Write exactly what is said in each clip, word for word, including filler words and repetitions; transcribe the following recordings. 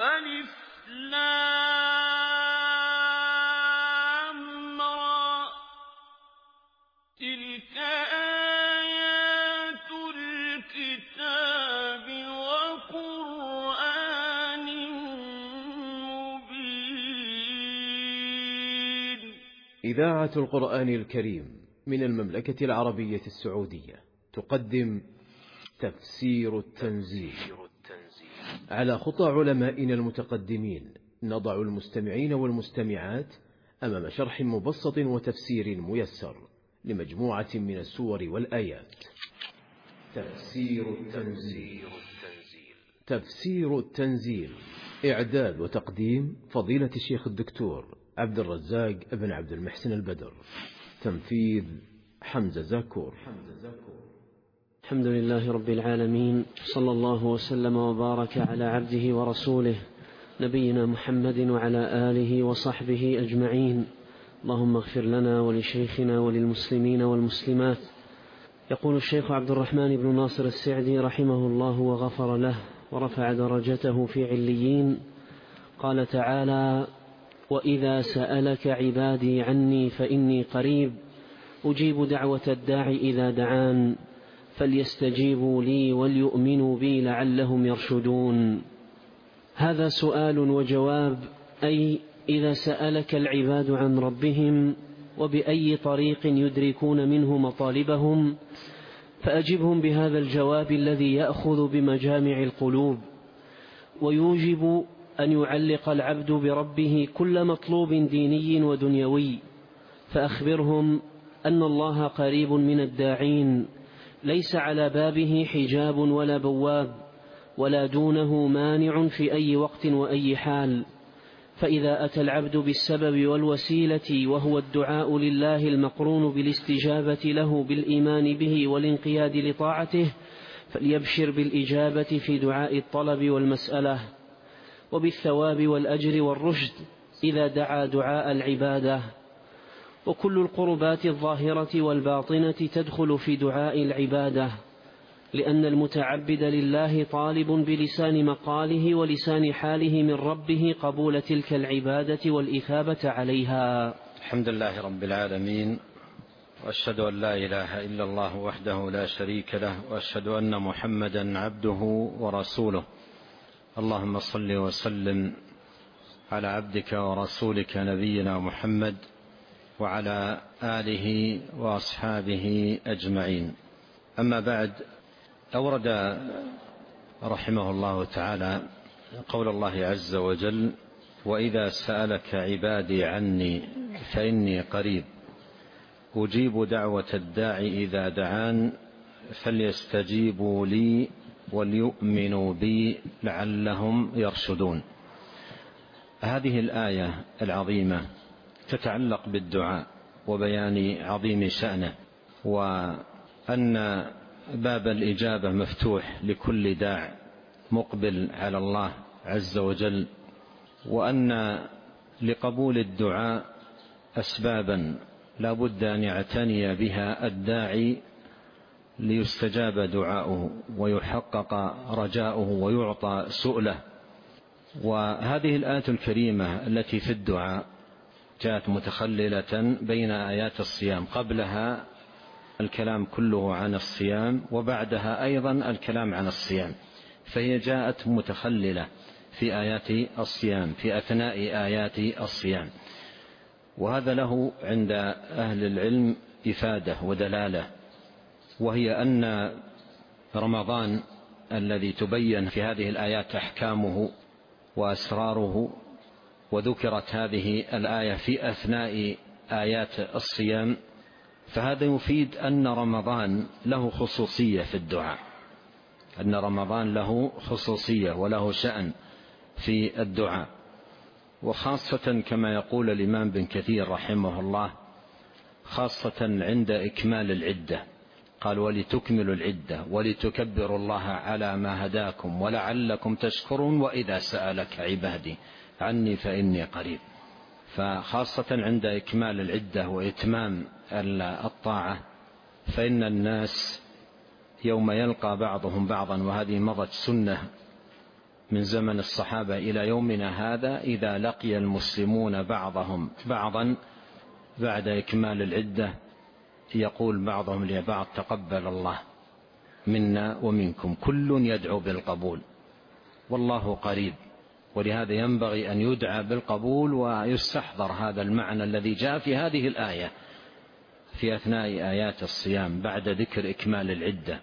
ألف لام را تلك آيات الكتاب وقرآن مبين. إذاعة القرآن الكريم من المملكة العربية السعودية تقدم تفسير التنزيل على خطى علمائنا المتقدمين. نضع المستمعين والمستمعات أمام شرح مبسط وتفسير ميسر لمجموعة من السور والآيات. تفسير التنزيل. تفسير التنزيل إعداد وتقديم فضيلة الشيخ الدكتور عبد الرزاق ابن عبد المحسن البدر. تنفيذ حمزة زاكور. الحمد لله رب العالمين، صلى الله وسلم وبارك على عبده ورسوله نبينا محمد وعلى آله وصحبه أجمعين. اللهم اغفر لنا ولشيخنا وللمسلمين والمسلمات. يقول الشيخ عبد الرحمن بن ناصر السعدي رحمه الله وغفر له ورفع درجته في عليين، قال تعالى: وإذا سألك عبادي عني فإني قريب أجيب دعوة الداعي إذا دعان فليستجيبوا لي وليؤمنوا بي لعلهم يرشدون. هذا سؤال وجواب، أي إذا سألك العباد عن ربهم وبأي طريق يدركون منه مطالبهم فأجبهم بهذا الجواب الذي يأخذ بمجامع القلوب ويوجب أن يعلق العبد بربه كل مطلوب ديني ودنيوي. فأخبرهم أن الله قريب من الداعين، ليس على بابه حجاب ولا بواب، ولا دونه مانع في أي وقت وأي حال. فإذا أتى العبد بالسبب والوسيلة وهو الدعاء لله المقرون بالاستجابة له بالإيمان به والانقياد لطاعته فليبشر بالإجابة في دعاء الطلب والمسألة، وبالثواب والأجر والرشد إذا دعا دعاء العبادة. وكل القربات الظاهرة والباطنة تدخل في دعاء العبادة، لأن المتعبد لله طالب بلسان مقاله ولسان حاله من ربه قبول تلك العبادة والإثابة عليها. الحمد لله رب العالمين، وأشهد أن لا إله إلا الله وحده لا شريك له، وأشهد أن محمدا عبده ورسوله. اللهم صل وسلم على عبدك ورسولك نبينا محمد وعلى آله وأصحابه أجمعين. أما بعد، أورد رحمه الله تعالى قول الله عز وجل: وإذا سألك عبادي عني فإني قريب أجيب دعوة الداعي إذا دعان فليستجيبوا لي وليؤمنوا بي لعلهم يرشدون. هذه الآية العظيمة تتعلق بالدعاء وبيان عظيم شأنه، وأن باب الإجابة مفتوح لكل داع مقبل على الله عز وجل، وأن لقبول الدعاء أسبابا لا بد أن يعتني بها الداعي ليستجاب دعاؤه ويحقق رجاؤه ويعطى سؤله. وهذه الآية الكريمة التي في الدعاء جاءت متخللة بين آيات الصيام، قبلها الكلام كله عن الصيام وبعدها أيضا الكلام عن الصيام، فهي جاءت متخللة في آيات الصيام في أثناء آيات الصيام. وهذا له عند أهل العلم إفادة ودلالة، وهي أن رمضان الذي تبين في هذه الآيات أحكامه وأسراره، وذكرت هذه الآية في أثناء آيات الصيام، فهذا يفيد أن رمضان له خصوصية في الدعاء، أن رمضان له خصوصية وله شأن في الدعاء، وخاصة كما يقول الإمام بن كثير رحمه الله، خاصة عند إكمال العدة، قال: ولتكملوا العدة ولتكبروا الله على ما هداكم ولعلكم تشكرون وإذا سألك عبادي عني فإني قريب. فخاصة عند إكمال العدة وإتمام الطاعة، فإن الناس يوم يلقى بعضهم بعضا، وهذه مضت سنة من زمن الصحابة إلى يومنا هذا إذا لقي المسلمون بعضهم بعضا بعد إكمال العدة يقول بعضهم لبعض تقبل الله منا ومنكم، كل يدعو بالقبول والله قريب. ولهذا ينبغي أن يدعى بالقبول ويستحضر هذا المعنى الذي جاء في هذه الآية في أثناء آيات الصيام بعد ذكر إكمال العدة.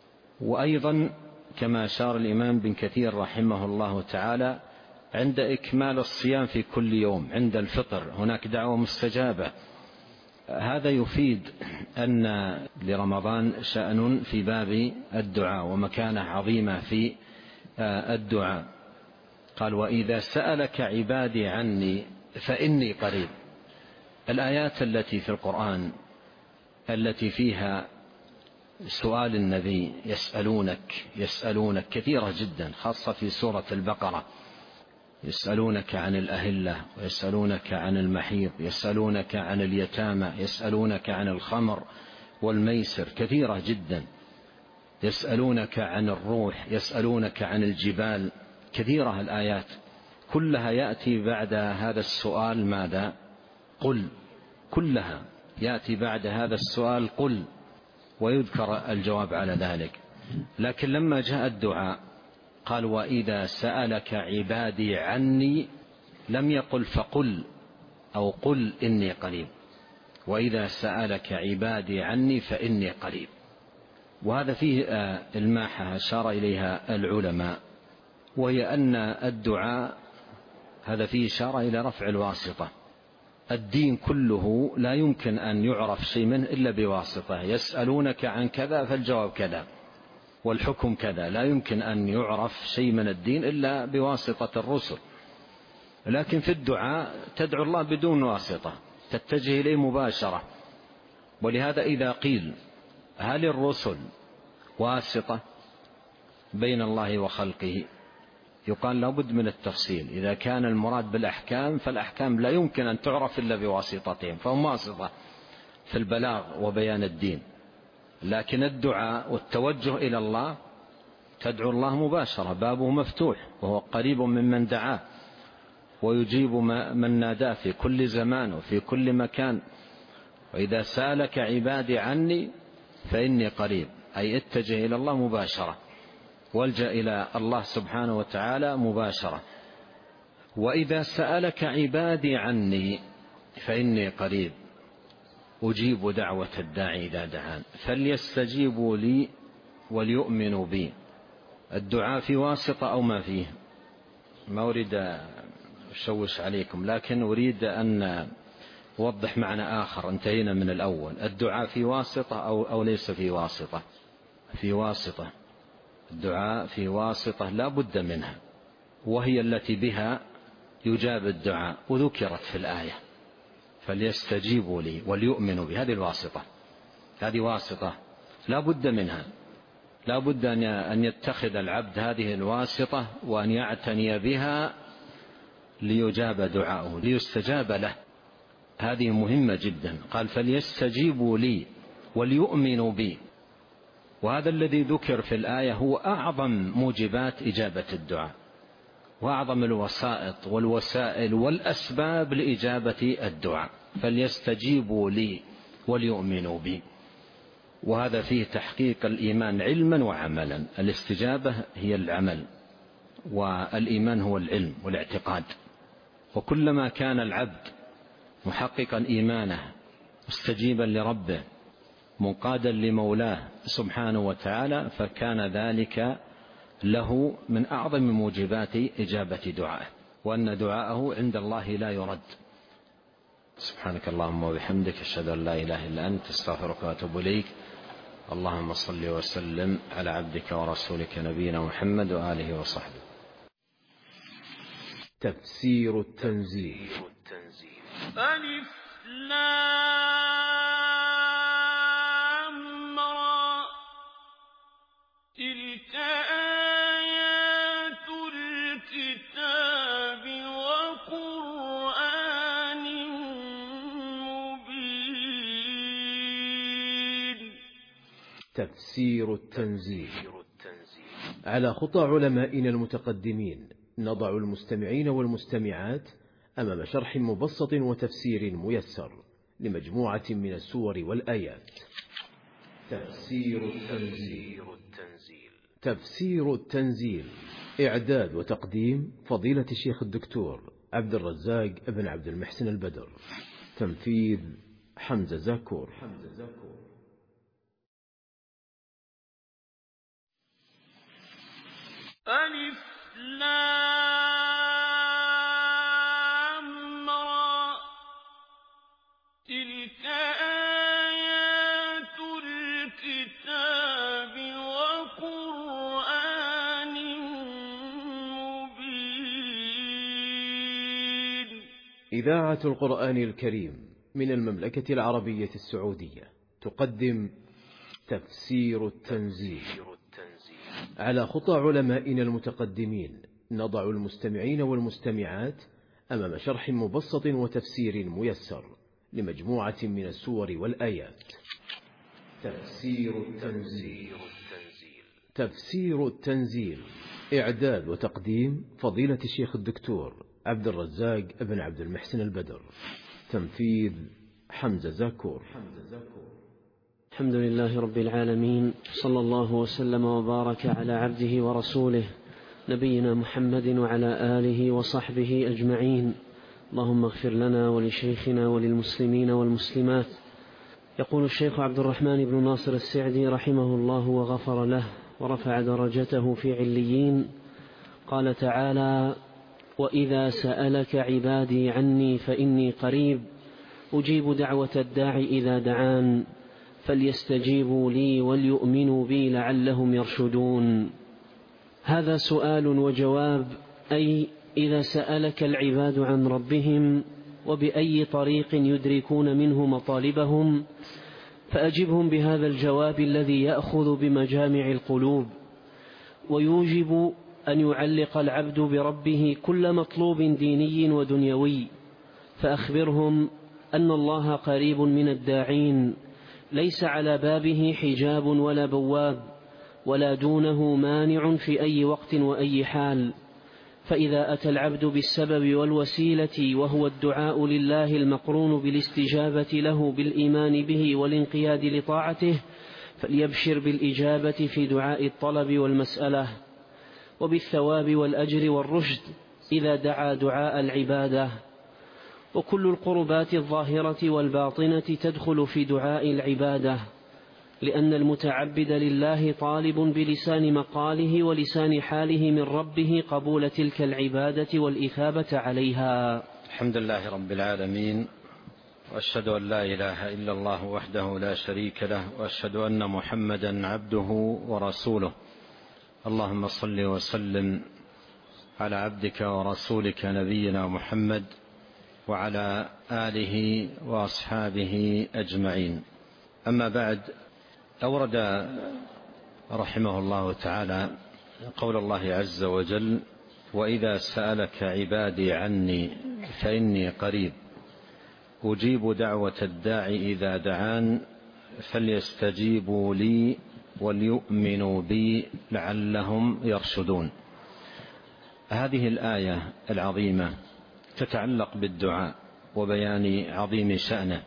وأيضا كما أشار الإمام بن كثير رحمه الله تعالى عند إكمال الصيام في كل يوم عند الفطر هناك دعوة مستجابة. هذا يفيد أن لرمضان شأن في باب الدعاء ومكانة عظيمة في الدعاء. قال وإذا سألك عبادي عني فإني قريب. الآيات التي في القرآن التي فيها سؤال النبي يسألونك يسألونك كثيرة جدا، خاصة في سورة البقرة، يسألونك عن الأهلة ويسألونك عن المحيض، يسألونك عن اليتامى، يسألونك عن الخمر والميسر، كثيرة جدا، يسألونك عن الروح، يسألونك عن الجبال، كثيرة الآيات، كلها يأتي بعد هذا السؤال ماذا؟ قل. كلها يأتي بعد هذا السؤال قل، ويذكر الجواب على ذلك. لكن لما جاء الدعاء قال وإذا سألك عبادي عني، لم يقل فقل أو قل إني قريب، وإذا سألك عبادي عني فإني قريب. وهذا فيه الماحة أشار إليها العلماء، وهي أن الدعاء هذا فيه إشارة إلى رفع الواسطة. الدين كله لا يمكن أن يعرف شيء منه إلا بواسطة. يسألونك عن كذا فالجواب كذا والحكم كذا، لا يمكن أن يعرف شيء من الدين إلا بواسطة الرسل. لكن في الدعاء تدعو الله بدون واسطة، تتجه إليه مباشرة. ولهذا إذا قيل هل الرسل واسطة بين الله وخلقه، يقال لابد من التفصيل. إذا كان المراد بالأحكام فالأحكام لا يمكن أن تعرف إلا بواسطتهم، فهم واسطة في البلاغ وبيان الدين. لكن الدعاء والتوجه إلى الله تدعو الله مباشرة، بابه مفتوح وهو قريب ممن دعاه ويجيب من ناداه في كل زمان وفي كل مكان. وإذا سألك عبادي عني فإني قريب، أي اتجه إلى الله مباشرة والجأ إلى الله سبحانه وتعالى مباشرة. وإذا سألك عبادي عني فإني قريب أجيب دعوة الداعي إذا دعان فليستجيبوا لي وليؤمنوا بي. الدعاء في واسطة أو ما فيه؟ ما أريد أشوش عليكم، لكن أريد أن أوضح معنى آخر. انتهينا من الأول. الدعاء في واسطة أو, أو ليس في واسطة؟ في واسطة. الدعاء في واسطة لا بد منها، وهي التي بها يجاب الدعاء، وذكرت في الآية فليستجيبوا لي وليؤمنوا بي. هذه الواسطة، هذه واسطة لا بد منها، لا بد أن يتخذ العبد هذه الواسطة وأن يعتني بها ليجاب دعاؤه، ليستجاب له. هذه مهمة جدا. قال فليستجيبوا لي وليؤمنوا بي. وهذا الذي ذكر في الآية هو أعظم موجبات إجابة الدعاء، وأعظم الوسائط والوسائل والأسباب لإجابة الدعاء. فليستجيبوا لي وليؤمنوا بي. وهذا فيه تحقيق الإيمان علما وعملا. الاستجابة هي العمل، والإيمان هو العلم والاعتقاد. وكلما كان العبد محققا إيمانه مستجيبا لربه منقادا لمولاه سبحانه وتعالى، فكان ذلك له من أعظم موجبات إجابة دعائه، وأن دعاءه عند الله لا يرد. سبحانك اللهم وبحمدك، أشهد أن لا إله إلا أنت، استغفرك وأتوب إليك. اللهم صل وسلم على عبدك ورسولك نبينا محمد وآله وصحبه. تفسير التنزيل. ألف لام را تلك آيات الكتاب وقرآن مبين. تفسير التنزيل. على خطى علمائنا المتقدمين نضع المستمعين والمستمعات أمام شرح مبسط وتفسير ميسر لمجموعة من السور والآيات. تفسير التنزيل. تفسير التنزيل إعداد وتقديم فضيلة الشيخ الدكتور عبد الرزاق بن عبد المحسن البدر. تنفيذ حمزة زاكور. ألف لام را تلك آيات الكتاب وقرآن مبين. إذاعة القرآن الكريم من المملكة العربية السعودية تقدم تفسير التنزيل على خطى علمائنا المتقدمين نضع المستمعين والمستمعات أمام شرح مبسط وتفسير ميسر لمجموعة من السور والآيات. تفسير التنزيل. تفسير التنزيل إعداد وتقديم فضيلة الشيخ الدكتور عبد الرزاق بن عبد المحسن البدر. تنفيذ حمزة زاكور. الحمد لله رب العالمين، صلى الله وسلم وبارك على عبده ورسوله نبينا محمد وعلى آله وصحبه أجمعين. اللهم اغفر لنا ولشيخنا وللمسلمين والمسلمات. يقول الشيخ عبد الرحمن بن ناصر السعدي رحمه الله وغفر له ورفع درجته في عليين، قال تعالى: وإذا سألك عبادي عني فإني قريب أجيب دعوة الداع إذا دعان فليستجيبوا لي وليؤمنوا بي لعلهم يرشدون. هذا سؤال وجواب، أي إذا سألك العباد عن ربهم وبأي طريق يدركون منه مطالبهم فأجبهم بهذا الجواب الذي يأخذ بمجامع القلوب ويوجب أن يعلق العبد بربه كل مطلوب ديني ودنيوي، فأخبرهم أن الله قريب من الداعين، ليس على بابه حجاب ولا بواب ولا دونه مانع في أي وقت وأي حال. فإذا أتى العبد بالسبب والوسيلة وهو الدعاء لله المقرون بالاستجابة له بالإيمان به والانقياد لطاعته فليبشر بالإجابة في دعاء الطلب والمسألة، وبالثواب والأجر والرشد إذا دعا دعاء العبادة. وكل القربات الظاهرة والباطنة تدخل في دعاء العبادة، لأن المتعبد لله طالب بلسان مقاله ولسان حاله من ربه قبول تلك العبادة والإثابة عليها. الحمد لله رب العالمين، وأشهد أن لا إله إلا الله وحده لا شريك له، وأشهد أن محمدا عبده ورسوله. اللهم صل وسلم على عبدك ورسولك نبينا محمد وعلى آله وأصحابه أجمعين. أما بعد، أورد رحمه الله تعالى قول الله عز وجل: وإذا سألك عبادي عني فإني قريب أجيب دعوة الداع إذا دعان فليستجيبوا لي وليؤمنوا بي لعلهم يرشدون. هذه الآية العظيمة تتعلق بالدعاء وبيان عظيم شأنه،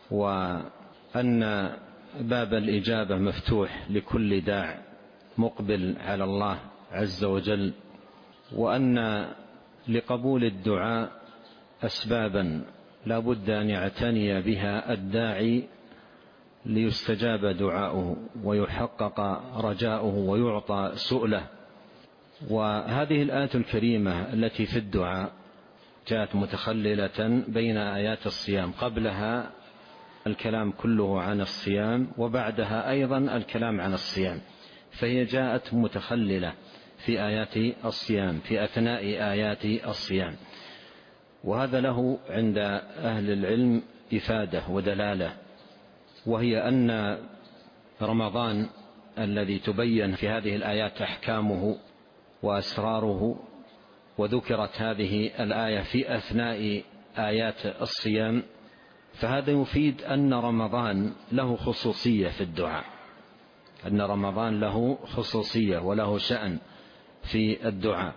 وأن باب الإجابة مفتوح لكل داع مقبل على الله عز وجل، وأن لقبول الدعاء أسبابا لا بد أن يعتني بها الداعي ليستجاب دعاؤه ويحقق رجاؤه ويعطى سؤله. وهذه الآية الكريمة التي في الدعاء جاءت متخللة بين آيات الصيام، قبلها الكلام كله عن الصيام وبعدها أيضا الكلام عن الصيام، فهي جاءت متخللة في آيات الصيام في أثناء آيات الصيام. وهذا له عند أهل العلم إفادة ودلالة، وهي أن رمضان الذي تبين في هذه الآيات أحكامه وأسراره، وذكرت هذه الآية في أثناء آيات الصيام، فهذا يفيد أن رمضان له خصوصية في الدعاء، أن رمضان له خصوصية وله شأن في الدعاء،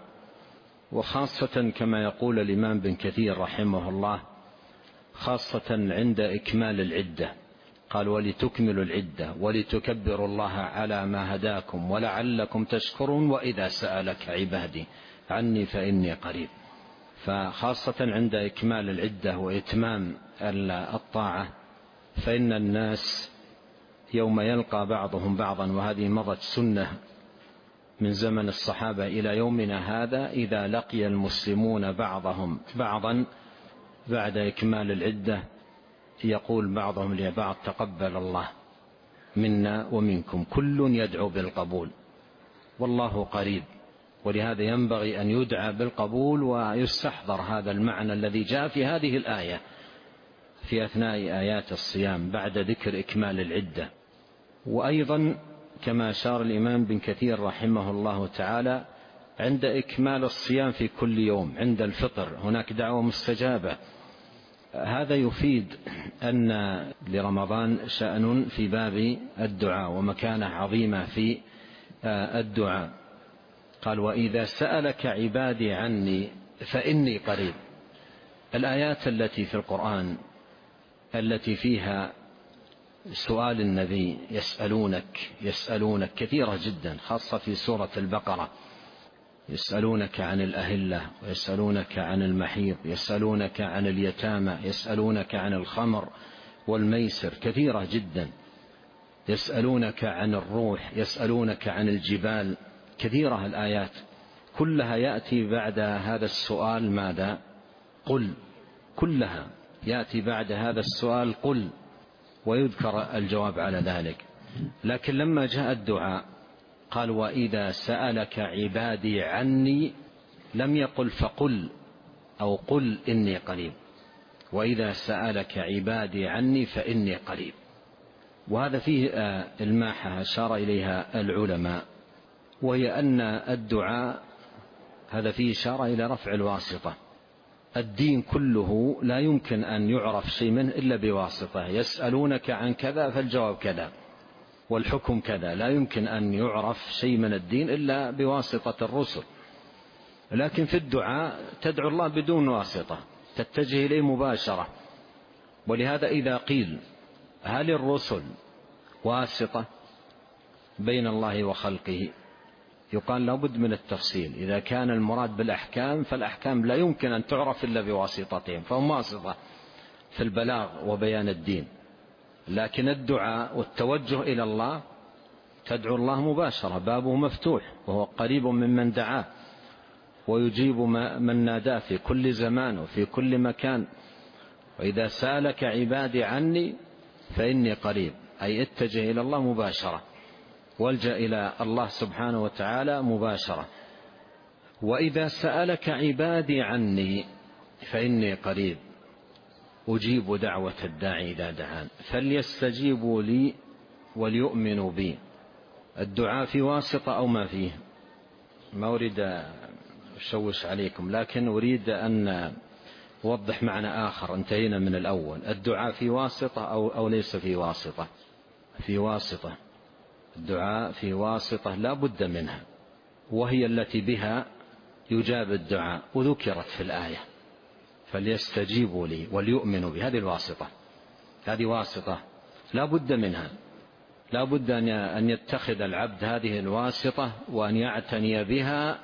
وخاصة كما يقول الإمام بن كثير رحمه الله خاصة عند إكمال العدة، قال ولتكملوا العدة ولتكبروا الله على ما هداكم ولعلكم تشكرون وإذا سألك عبادي عني فإني قريب. فخاصة عند إكمال العدة وإتمام الطاعة، فإن الناس يوم يلقى بعضهم بعضا، وهذه مضت سنة من زمن الصحابة إلى يومنا هذا، إذا لقي المسلمون بعضهم بعضا بعد إكمال العدة يقول بعضهم لبعض تقبل الله منا ومنكم، كل يدعو بالقبول والله قريب. ولهذا ينبغي أن يدعى بالقبول ويستحضر هذا المعنى الذي جاء في هذه الآية في أثناء آيات الصيام بعد ذكر إكمال العدة. وأيضا كما أشار الإمام بن كثير رحمه الله تعالى عند إكمال الصيام في كل يوم عند الفطر هناك دعوة مستجابة. هذا يفيد أن لرمضان شأن في باب الدعاء ومكانة عظيمة في الدعاء. قال وإذا سألك عبادي عني فإني قريب. الآيات التي في القرآن التي فيها سؤال النبي يسألونك يسألونك كثيرة جدا، خاصة في سورة البقرة، يسألونك عن الأهلة ويسألونك عن المحيض، يسألونك عن اليتامى، يسألونك عن الخمر والميسر، كثيرة جدا، يسألونك عن الروح، يسألونك عن الجبال، كثيرة الآيات، كلها يأتي بعد هذا السؤال ماذا؟ قل. كلها يأتي بعد هذا السؤال قل، ويذكر الجواب على ذلك. لكن لما جاء الدعاء قال وإذا سألك عبادي عني، لم يقل فقل أو قل إني قريب، وإذا سألك عبادي عني فإني قريب. وهذا فيه الماحة أشار إليها العلماء، وهي أن الدعاء هذا فيه إشارة إلى رفع الواسطة. الدين كله لا يمكن أن يعرف شيء منه إلا بواسطة، يسألونك عن كذا فالجواب كذا والحكم كذا، لا يمكن أن يعرف شيء من الدين إلا بواسطة الرسل. لكن في الدعاء تدعو الله بدون واسطة، تتجه إليه مباشرة. ولهذا إذا قيل هل الرسل واسطة بين الله وخلقه، يقال لابد من التفصيل. إذا كان المراد بالأحكام فالأحكام لا يمكن أن تعرف إلا بواسطتهم، فهم واسطة في البلاغ وبيان الدين. لكن الدعاء والتوجه إلى الله تدعو الله مباشرة، بابه مفتوح وهو قريب ممن دعاه، ويجيب من ناداه في كل زمان وفي كل مكان. وإذا سألك عبادي عني فإني قريب، أي اتجه إلى الله مباشرة، والجأ إلى الله سبحانه وتعالى مباشرة. وإذا سألك عبادي عني فإني قريب أجيب دعوة الداعي إذا دعان فليستجيبوا لي وليؤمنوا بي. الدعاء في واسطة أو ما فيه؟ ما أريد أشوش عليكم، لكن أريد أن أوضح معنى آخر. انتهينا من الأول. الدعاء في واسطة أو, أو ليس في واسطة؟ في واسطة. الدعاء في واسطة لا بد منها، وهي التي بها يجاب الدعاء، وذكرت في الآية فليستجيبوا لي وليؤمنوا بي. هذه الواسطة، هذه واسطة لا بد منها، لا بد أن يتخذ العبد هذه الواسطة وأن يعتني بها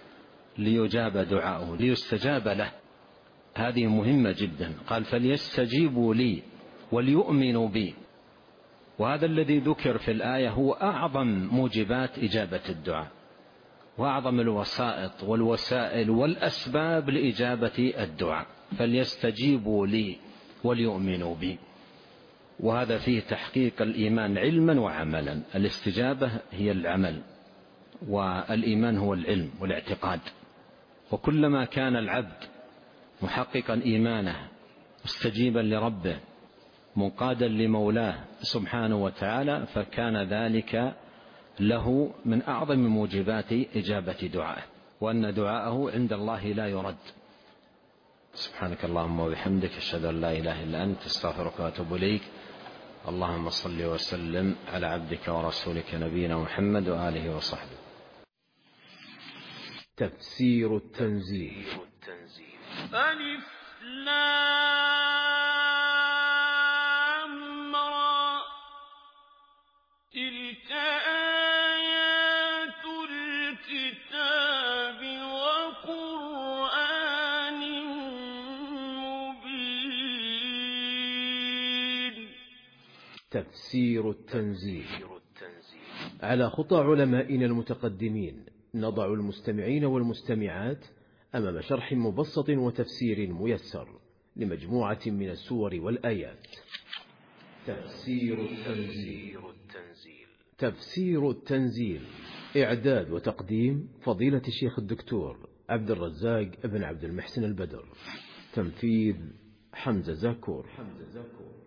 ليجاب دعاءه، ليستجاب له. هذه مهمة جدا. قال فليستجيبوا لي وليؤمنوا بي، وهذا الذي ذكر في الآية هو أعظم موجبات إجابة الدعاء، وأعظم الوسائط والوسائل والأسباب لإجابة الدعاء. فليستجيبوا لي وليؤمنوا بي، وهذا فيه تحقيق الإيمان علما وعملا. الاستجابة هي العمل، والإيمان هو العلم والاعتقاد. وكلما كان العبد محققا إيمانه مستجيبا لربه منقادا لمولاه سبحانه وتعالى، فكان ذلك له من أعظم موجبات إجابة دعائه، وأن دعاءه عند الله لا يرد. سبحانك اللهم وبحمدك، أشهد أن لا إله إلا أنت، استغفرك وأتوب إليك. اللهم صل وسلم على عبدك ورسولك نبينا محمد وآله وصحبه. تفسير التنزيل. ألف لام را تلك آيات الكتاب وقرآن مبين. تفسير التنزيل. على خطى علمائنا المتقدمين نضع المستمعين والمستمعات أمام شرح مبسط وتفسير ميسر لمجموعة من السور والآيات. تفسير التنزيل. تفسير التنزيل إعداد وتقديم فضيلة الشيخ الدكتور عبد الرزاق بن عبد المحسن البدر. تنفيذ حمزة زاكور.